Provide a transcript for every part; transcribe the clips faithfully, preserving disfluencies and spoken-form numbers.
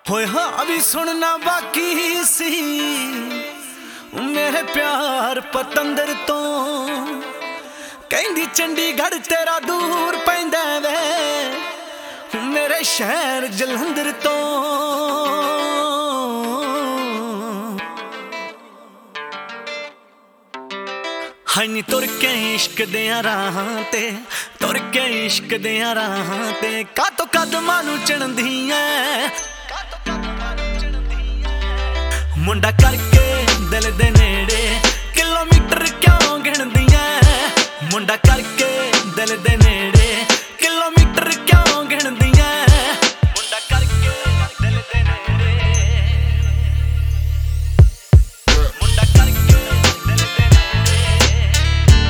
होए हाँ भी सुनना बाकी सी मेरे प्यार पतंदर तो कहंदी चंडीगढ़ तेरा दूर पैंदा वे मेरे शहर जलंधर तो हनी तुर के इश्क दियां राहां ते तुर के इश्क दियां राहां ते कातो कदमां नूं चढ़दी ऐ मुंडा करके दिल दे नेड़े किलोमीटर क्यों गिणदी ऐ मुंडा करके दिल दे नेड़े किलोमीटर क्यों गिणदी ऐ मुंडा करके दिल दे नेड़े मुंडा करके दिल दे नेड़े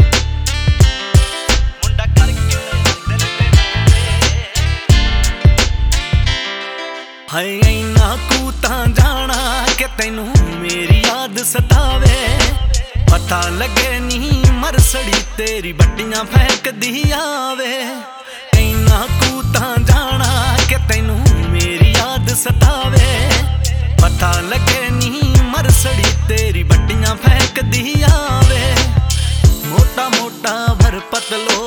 मुंडा करके दिल दे नेड़े हाय इन्ना कू तां जाना कि तैनू मेरी याद सतावे पता लगे नी मरसड़ी तेरी बट्टियां फेंक दी आवे इन्ना कू तां जाना कि तैनू मेरी याद सतावे पता लगे नी मरसड़ी तेरी बट्टियां फेंक दी आवे मोटा मोटा भर पतलो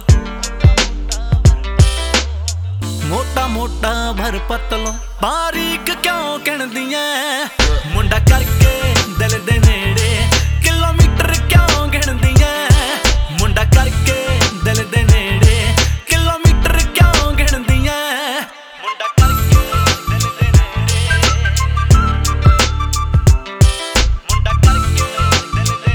मोटा मोटा भर पतलो बारीक क्यों कहंदी ऐ मुंडा करके दिल दे नेड़े किलोमीटर क्यों गिणदी ऐ मुंडा करके दिल दे नेड़े किलोमीटर क्यों गिणदी ऐ मुंडा करके दिल दे नेड़े मुंडा करके दिल दे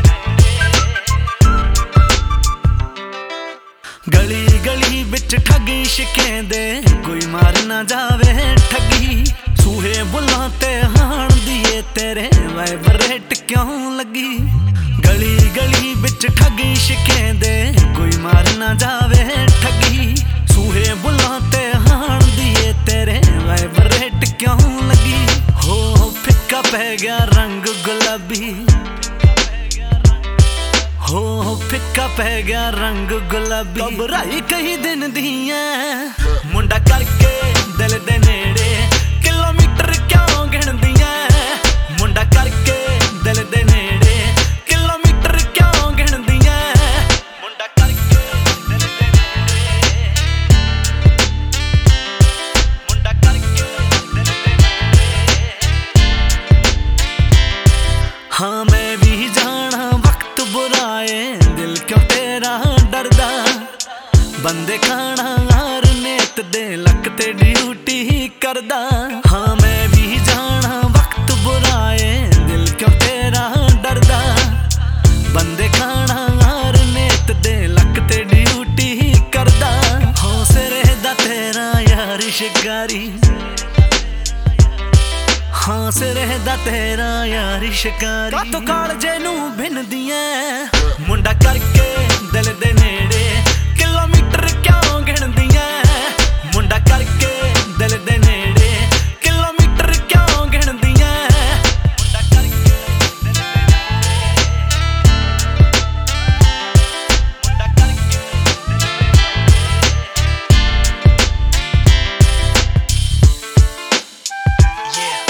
नेड़े गली गली बिच ठगी शिकेंदे कोई मार ना जावे ठगी सूहे बुल्लां ते हाण दिए तेरे वाइब्रेट क्यों लगी गली गली बिच ठगी शिकेंदे कोई मार ना जावे ठगी सूहे बुल्लां ते हाण दिए तेरे वाइब्रेट क्यों लगी हो फिक्का पै गया रंग गुलाबी हो फिक्का पै गया रंग गुलाबी घबराई कई दिन दी ऐ मुंडा करके दिल दे नेड़े किलोमीटर क्यों गिणदी ऐ मुंडा करके दिल दे नेड़े किलोमीटर क्यों गिणदी ऐ मुंडा करके दिल दे नेड़े मुंडा करके दिल दे नेड़े हाँ मैं भी जाना वक्त बुराए दिल क्यों तेरा डरदा बंदे खाना हार नेत दे लक ते ड्यूटी करदा हाँ मैं भी जाना वक्त बुराए दिल क्यों तेरा डरदा बंदे खाना हार नेत दे लक ते ड्यूटी करदा हौसले दा तेरा यार शिकारी हाँ सिरे दा तेरा यार शिकारी कातो कालजे नू भिनदी ऐ मुंडा करके दिल दे नेड़े किलोमीटर क्यों गिणदी ऐ मुंडा करके दिल दे नेड़े किलोमीटर क्यों गिणदी ऐ मुंडा करके दिल दे मुंडा करके Yeah, the kid.